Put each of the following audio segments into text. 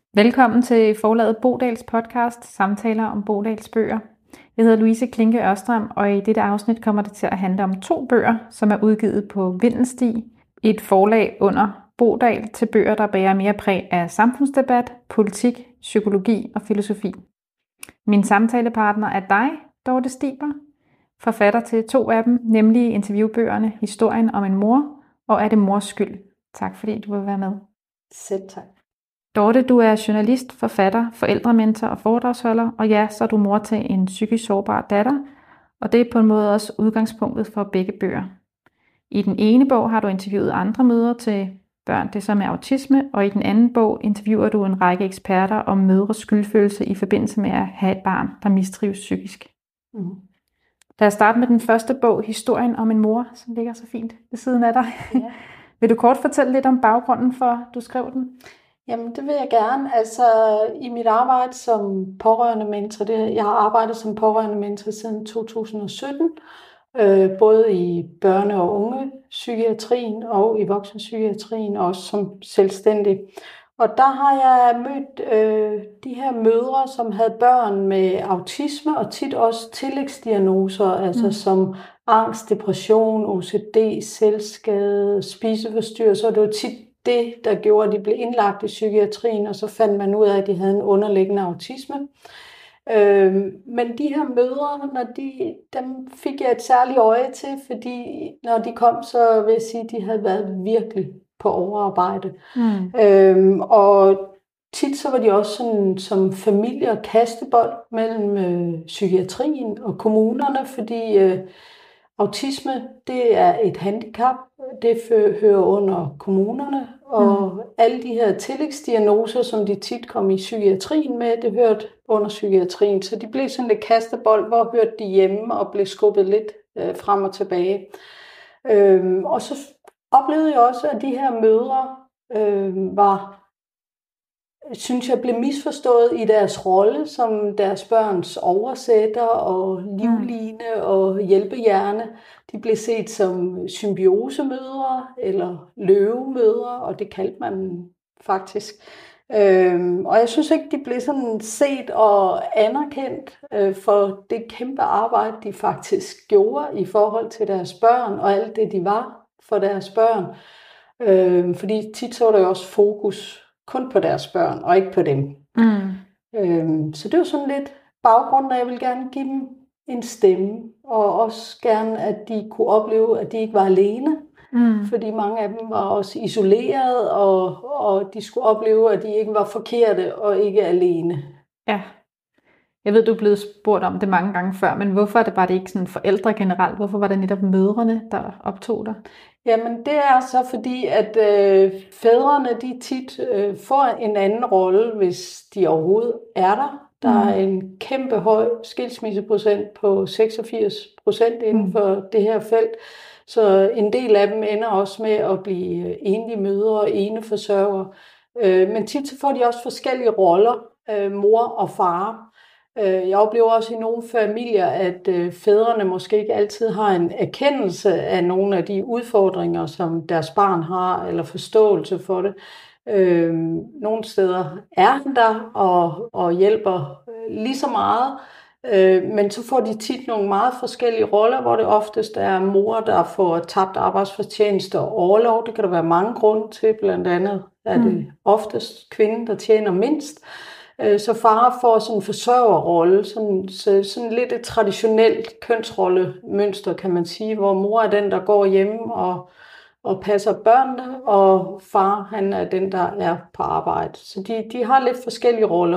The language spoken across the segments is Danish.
Velkommen til forlaget Bodals podcast, samtaler om Bodals bøger. Jeg hedder Louise Klinke Ørstrøm, og i dette afsnit kommer det til at handle om 2 bøger, som er udgivet på Vindelsti, et forlag under Bodal til bøger, der bærer mere præg af samfundsdebat, politik, psykologi og filosofi. Min samtalepartner er dig, Dorte Stiber, forfatter til 2 af dem, nemlig interviewbøgerne Historien om en mor og Er det mors skyld? Tak fordi du vil være med. Selv tak. Dorte, du er journalist, forfatter, forældrementor og foredragsholder, og ja, så er du mor til en psykisk sårbar datter, og det er på en måde også udgangspunktet for begge bøger. I den ene bog har du interviewet andre mødre til børn, det som er autisme, og i den anden bog interviewer du en række eksperter om mødres skyldfølelse i forbindelse med at have et barn, der mistrives psykisk. Lad os starte med den første bog, Historien om en mor, som ligger så fint ved siden af dig. Ja. Vil du kort fortælle lidt om baggrunden for, at du skrev den? Jamen, det vil jeg gerne. Altså, i mit arbejde som pårørende mentor, jeg har arbejdet som pårørende mentor siden 2017, både i børne- og ungepsykiatrien og i voksenpsykiatrien, også som selvstændig. Og der har jeg mødt de her mødre, som havde børn med autisme og tit også tillægsdiagnoser, altså som angst, depression, OCD, selvskade, spiseforstyrrelser. Det var tit det, der gjorde, at de blev indlagt i psykiatrien, og så fandt man ud af, at de havde en underliggende autisme. Men de her mødre, dem fik jeg et særligt øje til, fordi når de kom, så vil jeg sige, at de havde været virkelig på overarbejde. Og tit så var de også sådan, som familie og kastebold mellem psykiatrien og kommunerne, fordi autisme, det er et handicap, det hører under kommunerne, og alle de her tillægsdiagnoser, som de tit kom i psykiatrien med, det hørte under psykiatrien. Så de blev sådan lidt kastebold, hvor hørte de hjemme og blev skubbet lidt frem og tilbage. Og så oplevede jeg også, at de her mødre synes jeg blev misforstået i deres rolle som deres børns oversætter og livline og hjælpehjerne. De blev set som symbiosemødre eller løvemødre, og det kaldte man faktisk. Og jeg synes ikke, de blev sådan set og anerkendt for det kæmpe arbejde, de faktisk gjorde i forhold til deres børn og alt det, de var for deres børn. Fordi tit så var der jo også fokus kun på deres børn, og ikke på dem. Så det var sådan lidt baggrunden, at jeg ville gerne give dem en stemme, og også gerne, at de kunne opleve, at de ikke var alene, fordi mange af dem var også isoleret, og de skulle opleve, at de ikke var forkerte og ikke alene. Ja. Jeg ved, du er blevet spurgt om det mange gange før, men hvorfor var det ikke sådan forældre generelt? Hvorfor var det netop mødrene, der optog dig? Jamen det er så fordi, at fædrene de tit får en anden rolle, hvis de overhovedet er der. Der er en kæmpe høj skilsmisseprocent på 86% inden for det her felt. Så en del af dem ender også med at blive enlige mødre og eneforsørgere. Men tit så får de også forskellige roller, mor og far. Jeg oplever også i nogle familier, at fædrene måske ikke altid har en erkendelse af nogle af de udfordringer, som deres barn har, eller forståelse for det. Nogle steder er han der og hjælper lige så meget, men så får de tit nogle meget forskellige roller, hvor det oftest er mor, der får tabt arbejdsfortjeneste og orlov. Det kan der være mange grunde til, blandt andet er det oftest kvinden, der tjener mindst. Så far får sådan en forsørgerrolle, sådan lidt et traditionelt kønsrollemønster, kan man sige, hvor mor er den, der går hjemme og passer børnene, og far han er den, der er på arbejde. Så de har lidt forskellige roller.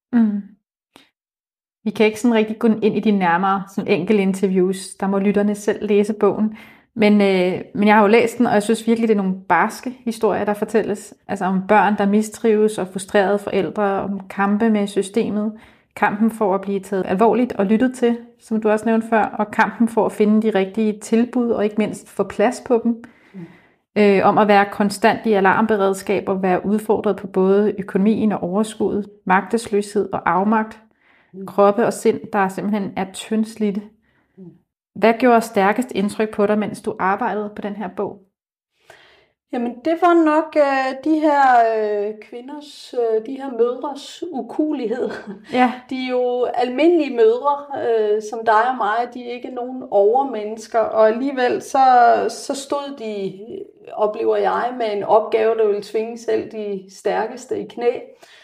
Vi kan ikke sådan rigtig gå ind i de nærmere sådan enkelte interviews. Der må lytterne selv læse bogen. Men jeg har jo læst den, og jeg synes virkelig, det er nogle barske historier, der fortælles. Altså om børn, der mistrives, og frustrerede forældre, om kampe med systemet. Kampen for at blive taget alvorligt og lyttet til, som du også nævnte før. Og kampen for at finde de rigtige tilbud, og ikke mindst få plads på dem. Om at være konstant i alarmberedskab og være udfordret på både økonomien og overskuddet, magtesløshed og afmagt. Kroppe og sind, der simpelthen er tyndslidte. Hvad gjorde stærkest indtryk på dig, mens du arbejdede på den her bog? Jamen, det var nok de her kvinders, de her mødres ukuelighed. Ja. De er jo almindelige mødre, som dig og mig. De er ikke nogen overmennesker, og alligevel så stod de, oplever jeg, med en opgave, der ville tvinge selv de stærkeste i knæ.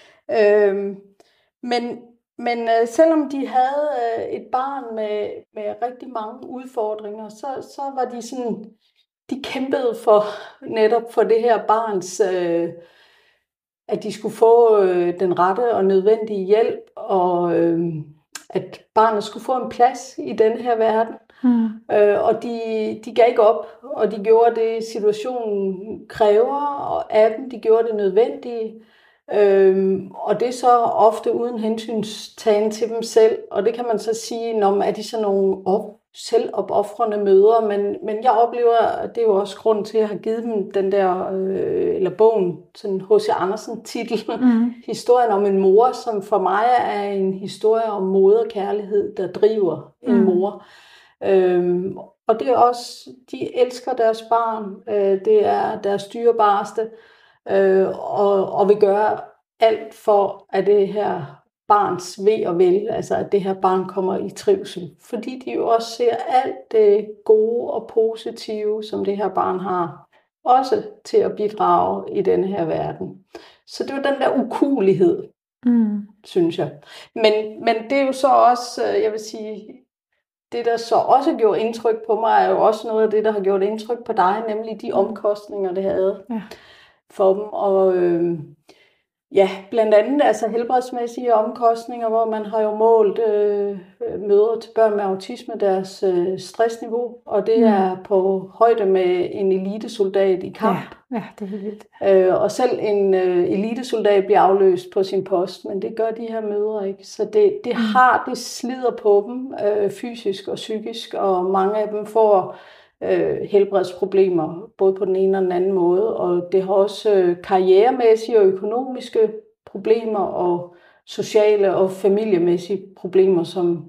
Men selvom de havde et barn med rigtig mange udfordringer, så var de sådan, de kæmpede netop for det her barns, at de skulle få den rette og nødvendige hjælp, og at barnet skulle få en plads i den her verden. Og de gav ikke op, og de gjorde det, situationen kræver af dem. De gjorde det nødvendige. Og det er så ofte uden hensynstagen til dem selv. Og det kan man så sige, når er de så nogle selvopofrende mødre, men jeg oplever, at det er jo også grund til at have givet dem den der, eller bogen, sådan H.C. Andersen-titel, historien om en mor, som for mig er en historie om moderkærlighed, der driver en mor. Og det er også, de elsker deres barn, det er deres dyrebareste, og vil gøre alt for, at det her barns ve og vel, altså at det her barn kommer i trivsel. Fordi de jo også ser alt det gode og positive, som det her barn har, også til at bidrage i denne her verden. Så det var den der ukuelighed, synes jeg. Men det er jo så også, jeg vil sige, det der så også gjorde indtryk på mig, er jo også noget af det, der har gjort indtryk på dig, nemlig de omkostninger, det havde for dem. Og blandt andet altså helbredsmæssige omkostninger, hvor man har jo målt mødre til børn med autisme, deres stressniveau, og det er på højde med en elitesoldat i kamp. Ja, det er helt vildt. Og selv en elitesoldat bliver afløst på sin post, men det gør de her mødre ikke. Så det slider på dem fysisk og psykisk, og mange af dem får helbredsproblemer, både på den ene og den anden måde, og det har også karrieremæssige og økonomiske problemer, og sociale og familiemæssige problemer,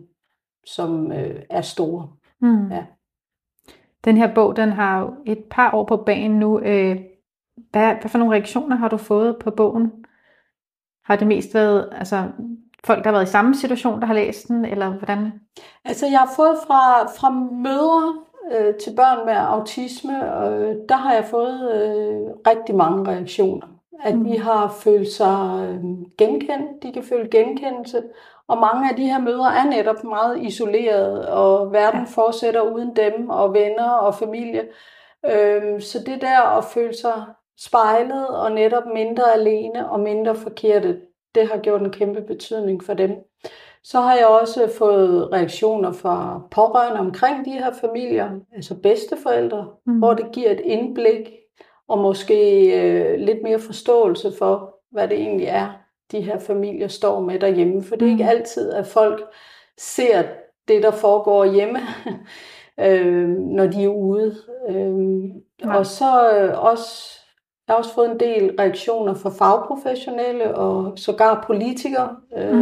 som er store. Ja. Den her bog, den har jo et par år på banen nu. Hvad for nogle reaktioner har du fået på bogen? Har det mest været folk, der har været i samme situation, der har læst den, eller hvordan? Altså, jeg har fået fra mødre til børn med autisme, og der har jeg fået rigtig mange reaktioner. At de har følt sig genkendt, de kan føle genkendelse, og mange af de her mødre er netop meget isolerede, og verden fortsætter uden dem, og venner og familie. Så det der at føle sig spejlet, og netop mindre alene og mindre forkerte, det har gjort en kæmpe betydning for dem. Så har jeg også fået reaktioner fra pårørende omkring de her familier, altså bedsteforældre, hvor det giver et indblik og måske lidt mere forståelse for, hvad det egentlig er, de her familier står med derhjemme. For det er ikke altid, at folk ser det, der foregår hjemme, når de er ude. Og så jeg har også fået en del reaktioner fra fagprofessionelle og sågar politikere,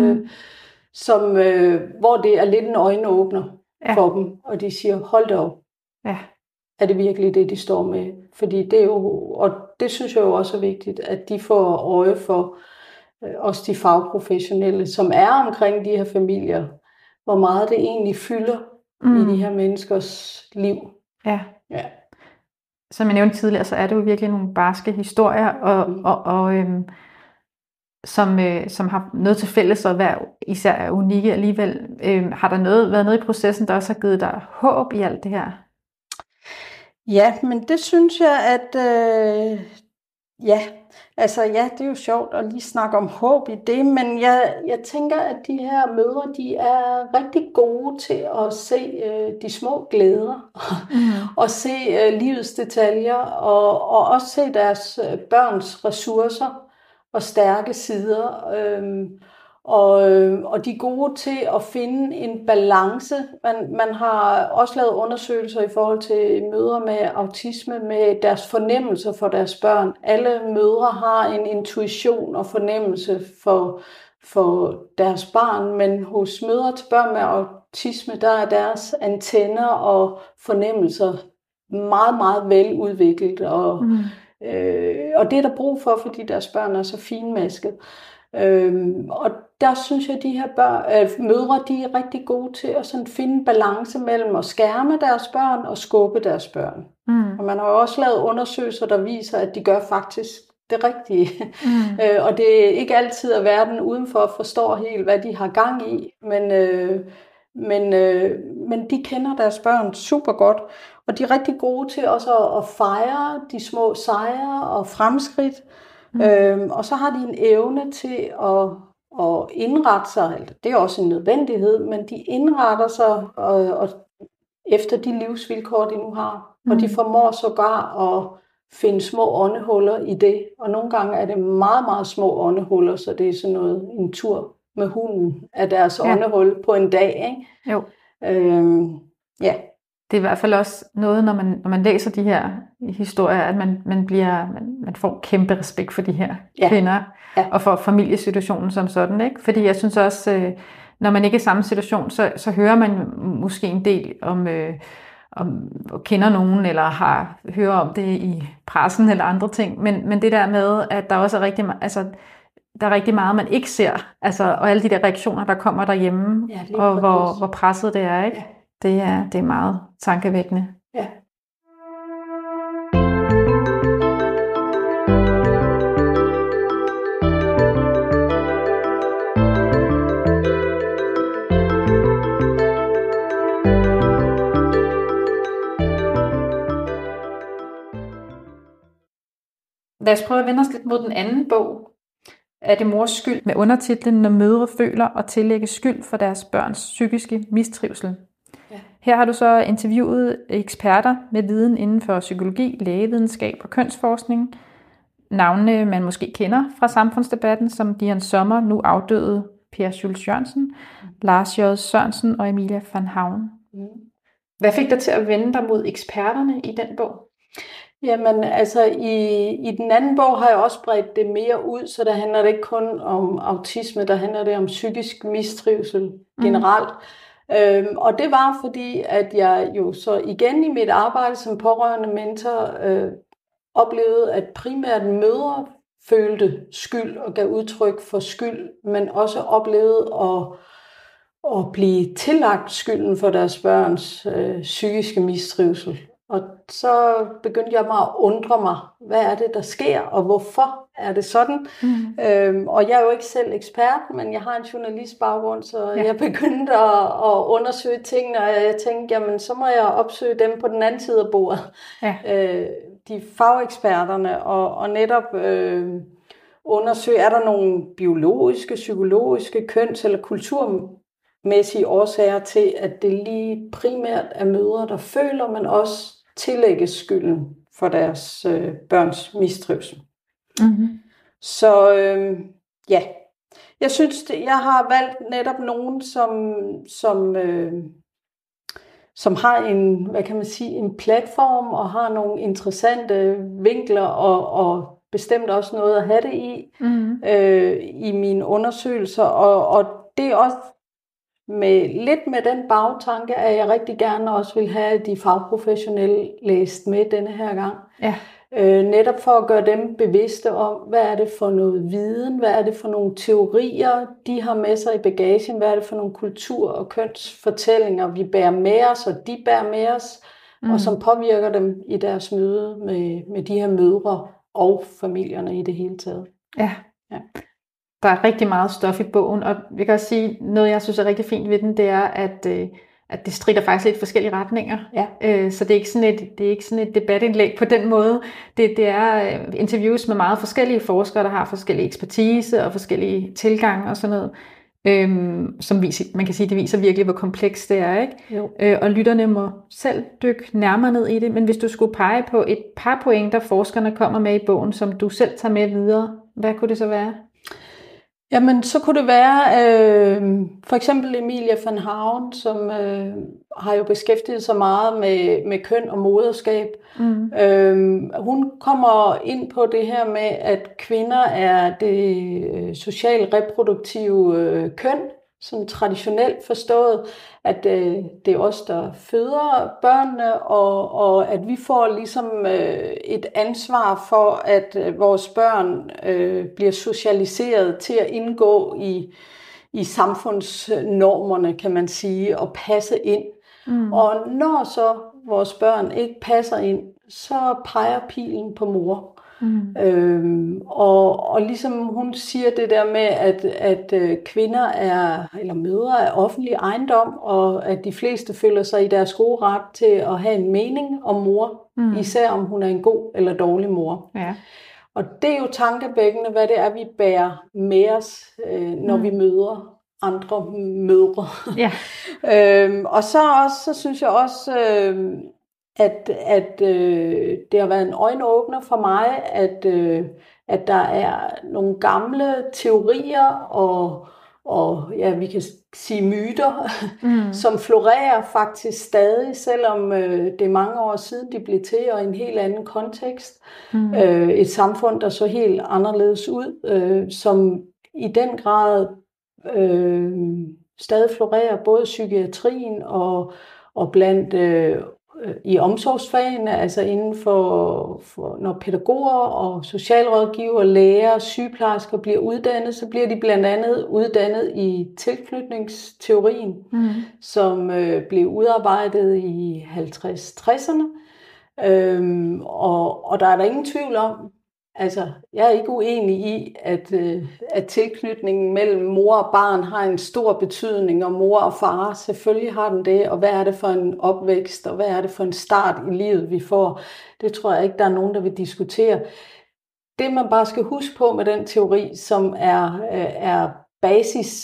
hvor det er lidt en øjenåbner for dem, og de siger, hold da op, er det virkelig det, de står med? Fordi det er jo, og det synes jeg jo også er vigtigt, at de får øje for også de fagprofessionelle, som er omkring de her familier, hvor meget det egentlig fylder i de her menneskers liv. Ja. Som jeg nævnte tidligere, så er det jo virkelig nogle barske historier, og som har noget til fælles og hver især er unikke alligevel. Har der været noget i processen, der også har givet dig håb i alt det her? Ja, men det synes jeg, at det er jo sjovt at lige snakke om håb i det, men jeg tænker, at de her mødre, de er rigtig gode til at se de små glæder, og se livets detaljer, og også se deres børns ressourcer og stærke sider. Og de er gode til at finde en balance. Man har også lavet undersøgelser i forhold til mødre med autisme, med deres fornemmelser for deres børn. Alle mødre har en intuition og fornemmelse for deres barn, men hos mødre til børn med autisme, der er deres antenner og fornemmelser meget, meget veludviklet, og Og det er der brug for, fordi deres børn er så finmasket. Og der synes jeg, at de her mødre, de er rigtig gode til at sådan finde balance mellem at skærme deres børn og skubbe deres børn. Og man har jo også lavet undersøgelser, der viser, at de gør faktisk det rigtige. Og det er ikke altid, at verden udenfor forstår helt, hvad de har gang i, men de kender deres børn super godt, og de er rigtig gode til også at fejre de små sejre og fremskridt. Og så har de en evne til at indrette sig, det er også en nødvendighed, men de indretter sig og efter de livsvilkår, de nu har. Og de formår sågar at finde små åndehuller i det. Og nogle gange er det meget, meget små åndehuller, så det er sådan noget, en tur med hunden af deres åndehul på en dag. Ikke? Jo. Ja. Det er i hvert fald også noget, når man læser de her historier, at man får kæmpe respekt for de her kvinder, og for familiesituationen som sådan. Ikke? Fordi jeg synes også, når man ikke er i samme situation, så hører man måske en del om kender nogen, eller hører om det i pressen eller andre ting. Men det der med, at der også er der er rigtig meget, man ikke ser, og alle de der reaktioner, der kommer derhjemme, og hvor presset det er, ikke? Ja. Det er meget tankevækkende. Ja. Lad os prøve at vende os lidt mod den anden bog. Er det mors skyld? Med undertitlen Når mødre føler og tillægger skyld for deres børns psykiske mistrivsel. Ja. Her har du så interviewet eksperter med viden inden for psykologi, lægevidenskab og kønsforskning. Navnene man måske kender fra samfundsdebatten, som Dian Sommer, nu afdøde Per Schultz Jørgensen, Lars J. Sørensen og Emilia van Havn. Hvad fik dig til at vende dig mod eksperterne i den bog? Jamen, i den anden bog har jeg også bredt det mere ud, så der handler det ikke kun om autisme, der handler det om psykisk mistrivsel generelt. Og det var fordi, at jeg jo så igen i mit arbejde som pårørende mentor oplevede, at primært mødre følte skyld og gav udtryk for skyld, men også oplevede at blive tillagt skylden for deres børns psykiske mistrivsel. Og så begyndte jeg mig at undre mig, hvad er det, der sker, og hvorfor er det sådan? Og jeg er jo ikke selv ekspert, men jeg har en journalistbaggrund, så jeg begyndte at undersøge tingene, og jeg tænkte, jamen så må jeg opsøge dem på den anden side af bordet. Ja. De fageksperterne, og netop undersøge, er der nogle biologiske, psykologiske, køns- eller kulturmæssige årsager til, at det lige primært er mødre, der føler, men også tillægges skylden for deres børns mistrivsel. Så jeg synes, jeg har valgt netop nogen, som har en, hvad kan man sige, en platform og har nogle interessante vinkler og bestemt også noget at have det i mine undersøgelser. Og det er også lidt med den bagtanke, at jeg rigtig gerne også vil have de fagprofessionelle læst med denne her gang. Ja. Netop for at gøre dem bevidste om, hvad er det for noget viden, hvad er det for nogle teorier, de har med sig i bagagen, hvad er det for nogle kultur- og kønsfortællinger, vi bærer med os, og de bærer med os, og som påvirker dem i deres møde med de her mødre og familierne i det hele taget. Ja. Der er rigtig meget stof i bogen, og jeg kan også sige, noget jeg synes er rigtig fint ved den, det er, at det stritter faktisk lidt forskellige retninger. Ja. Så det er ikke sådan et debatindlæg på den måde. Det er interviews med meget forskellige forskere, der har forskellige ekspertise og forskellige tilgange og sådan noget. Som man kan sige, det viser virkelig, hvor komplekst det er, ikke? Og lytterne må selv dykke nærmere ned i det. Men hvis du skulle pege på et par pointer, forskerne kommer med i bogen, som du selv tager med videre, hvad kunne det så være? Jamen, så kunne det være for eksempel Emilia van Havn, som har jo beskæftiget sig meget med køn og moderskab. Hun kommer ind på det her med, at kvinder er det socialt reproduktive køn, sådan traditionelt forstået, at det er os, der føder børnene, og at vi får ligesom et ansvar for, at vores børn bliver socialiseret til at indgå i samfundsnormerne, kan man sige, og passe ind. Og når så vores børn ikke passer ind, så peger pilen på mor. Og ligesom hun siger det der med, at kvinder eller mødre er offentlig ejendom, og at de fleste føler sig i deres gode ret til at have en mening om mor, især om hun er en god eller dårlig mor. Ja. Og det er jo tankevækkende, hvad det er, vi bærer med os, når vi møder andre mødre. Ja. Og så synes jeg også, at det har været en øjenåbner for mig, at der er nogle gamle teorier og ja, vi kan sige myter, som florerer faktisk stadig, selvom det er mange år siden, de blev til, og i en helt anden kontekst. Et samfund, der så helt anderledes ud, som i den grad stadig florerer, både i psykiatrien og blandt i omsorgsfagene, altså inden for når pædagoger og socialrådgiver, læger og sygeplejersker bliver uddannet, så bliver de blandt andet uddannet i tilknytningsteorien, som blev udarbejdet i 50-60'erne. Og der er der ingen tvivl om, altså jeg er ikke uenig i, at tilknytningen mellem mor og barn har en stor betydning, og mor og far, selvfølgelig har den det, og hvad er det for en opvækst, og hvad er det for en start i livet, vi får. Det tror jeg ikke, der er nogen, der vil diskutere. Det man bare skal huske på med den teori, som er basis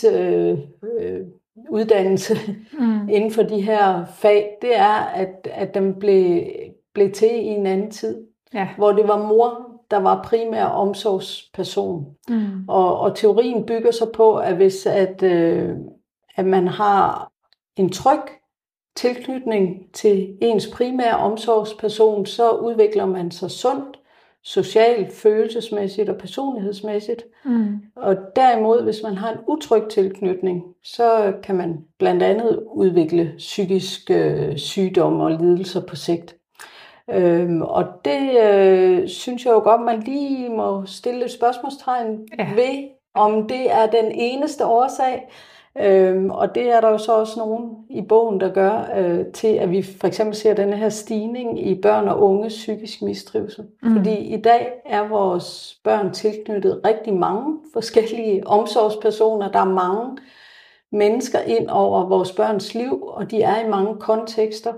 uddannelse inden for de her fag, det er, at den blev til i en anden tid, hvor det var mor, der var primær omsorgsperson. Og teorien bygger så på, at hvis at man har en tryg tilknytning til ens primære omsorgsperson, så udvikler man sig sundt, socialt, følelsesmæssigt og personlighedsmæssigt. Og derimod, hvis man har en utryg tilknytning, så kan man blandt andet udvikle psykiske sygdomme og lidelser på sigt. Og det synes jeg jo godt, man lige må stille et spørgsmålstegn ved, om det er den eneste årsag. Og det er der jo så også nogen i bogen, der gør til, at vi for eksempel ser denne her stigning i børn og unges psykisk mistrivsel. Fordi i dag er vores børn tilknyttet rigtig mange forskellige omsorgspersoner. Der er mange mennesker ind over vores børns liv, og de er i mange kontekster.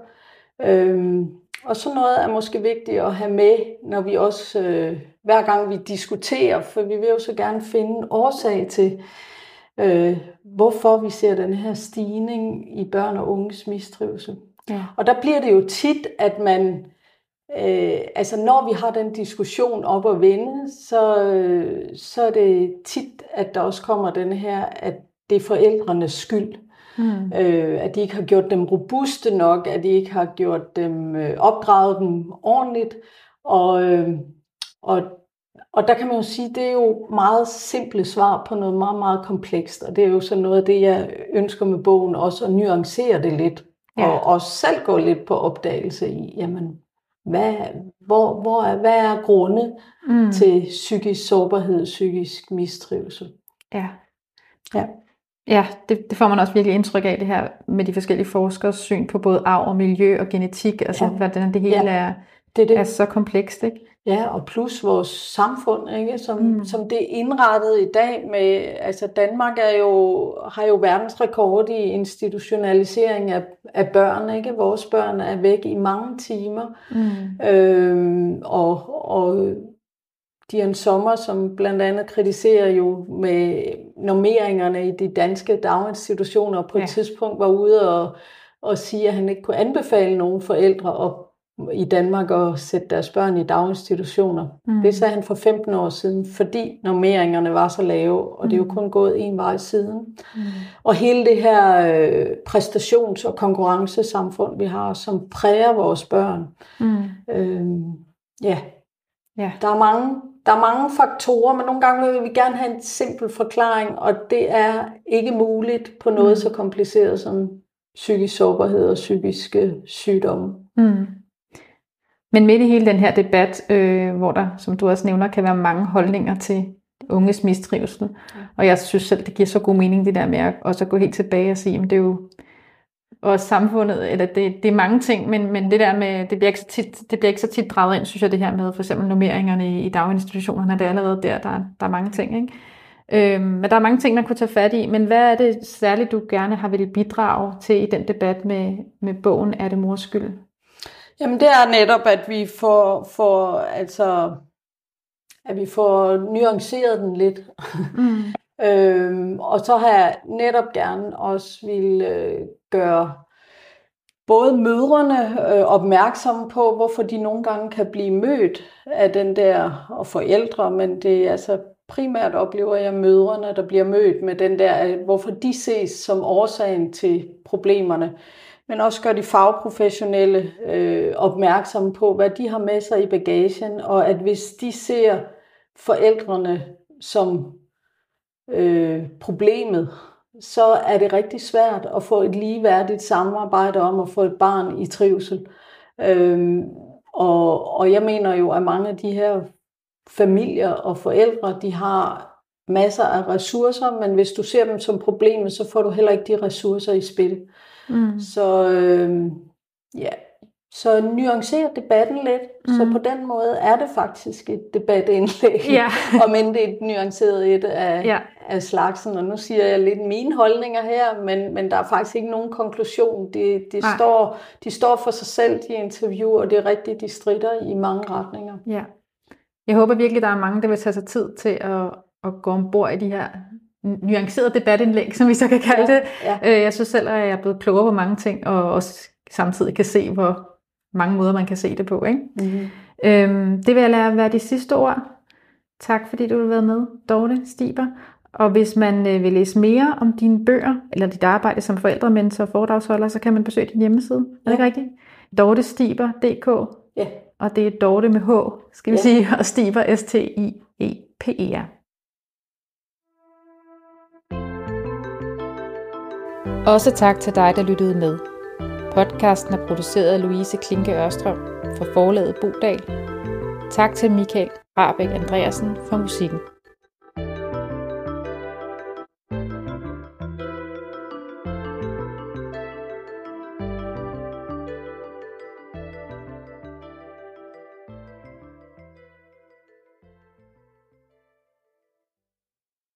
Og sådan noget er måske vigtigt at have med, når vi også, hver gang vi diskuterer, for vi vil jo så gerne finde en årsag til, hvorfor vi ser den her stigning i børn og unges mistrivsel. Ja. Og der bliver det jo tit, at man, altså når vi har den diskussion op at vende, så er det tit, at der også kommer den her, at det er forældrenes skyld. At de ikke har gjort dem robuste nok, at de ikke har gjort dem, opdraget dem ordentligt. Og der kan man jo sige, det er jo meget simple svar på noget meget, meget komplekst. Og det er jo så noget af det, jeg ønsker med bogen, også at nuancere det lidt. Og også selv gå lidt på opdagelse i, jamen, hvad er grunde til psykisk sårbarhed, psykisk mistrivsel? Ja, det får man også virkelig indtryk af, det her med de forskellige forskers syn på både arv og miljø og genetik, altså hvordan det hele er så komplekst, ikke? Ja, og plus vores samfund, ikke? Som det er indrettet i dag med, altså Danmark har jo verdensrekord i institutionalisering af børn, ikke? Vores børn er væk i mange timer, og Dian Sommer, som blandt andet kritiserer jo med normeringerne i de danske daginstitutioner, på et tidspunkt var ude og sige, at han ikke kunne anbefale nogen forældre i Danmark at sætte deres børn i daginstitutioner. Det sagde han for 15 år siden, fordi normeringerne var så lave, og det er jo kun gået en vej siden. Og hele det her præstations- og konkurrencesamfund, vi har, som præger vores børn. Der der er mange faktorer, men nogle gange vil vi gerne have en simpel forklaring, og det er ikke muligt på noget så kompliceret som psykisk sårbarhed og psykiske sygdomme. Men midt i hele den her debat, hvor der, som du også nævner, kan være mange holdninger til unges mistrivsel, og jeg synes selv, det giver så god mening, det der med at også gå helt tilbage og sige, at det er jo også samfundet, eller det er mange ting, men det der med, det bliver ikke så tit draget ind, synes jeg, det her med for eksempel normeringerne i daginstitutionerne, det er allerede der er mange ting, ikke? Men der er mange ting, man kunne tage fat i, men hvad er det særligt, du gerne har ville bidrage til i den debat med bogen Er det mors skyld? Jamen det er netop, at vi får nuanceret den lidt. Og så har jeg netop gerne også ville gøre både mødrene opmærksomme på, hvorfor de nogle gange kan blive mødt af den der, og forældre, men det er altså primært oplever jeg mødrene, der bliver mødt med den der, hvorfor de ses som årsagen til problemerne. Men også gør de fagprofessionelle opmærksomme på, hvad de har med sig i bagagen, og at hvis de ser forældrene som problemet, så er det rigtig svært at få et ligeværdigt samarbejde om at få et barn i trivsel. Og jeg mener jo, at mange af de her familier og forældre, de har masser af ressourcer, men hvis du ser dem som problemet, så får du heller ikke de ressourcer i spil. Så nuancere debatten lidt. Så på den måde er det faktisk et debatindlæg, om end det er et nuanceret et af slagsen. Og nu siger jeg lidt mine holdninger her, men der er faktisk ikke nogen konklusion. De står for sig selv, de interviewer, og det er rigtigt, de stritter i mange retninger. Ja. Jeg håber virkelig, der er mange, der vil tage sig tid til at gå ombord i de her nuancerede debatindlæg, som vi så kan kalde det. Jeg synes selv, at jeg er blevet klogere på mange ting, og også samtidig kan se, hvor mange måder man kan se det på. Ikke? Det vil jeg lade være de sidste ord. Tak fordi du vil være med, Dorte Stiber. Og hvis man vil læse mere om dine bøger, eller dit arbejde som forældrementor og foredragsholder, så kan man besøge din hjemmeside. Er det ikke rigtigt? dortestiber.dk. Ja. Og det er Dorte med H, skal vi sige, og Stiber, S-T-I-E-P-E-R. Også tak til dig, der lyttede med. Podcasten er produceret af Louise Klinke Ørstrøm for forlaget Bodal. Tak til Michael Rabeck Andreasen for musikken.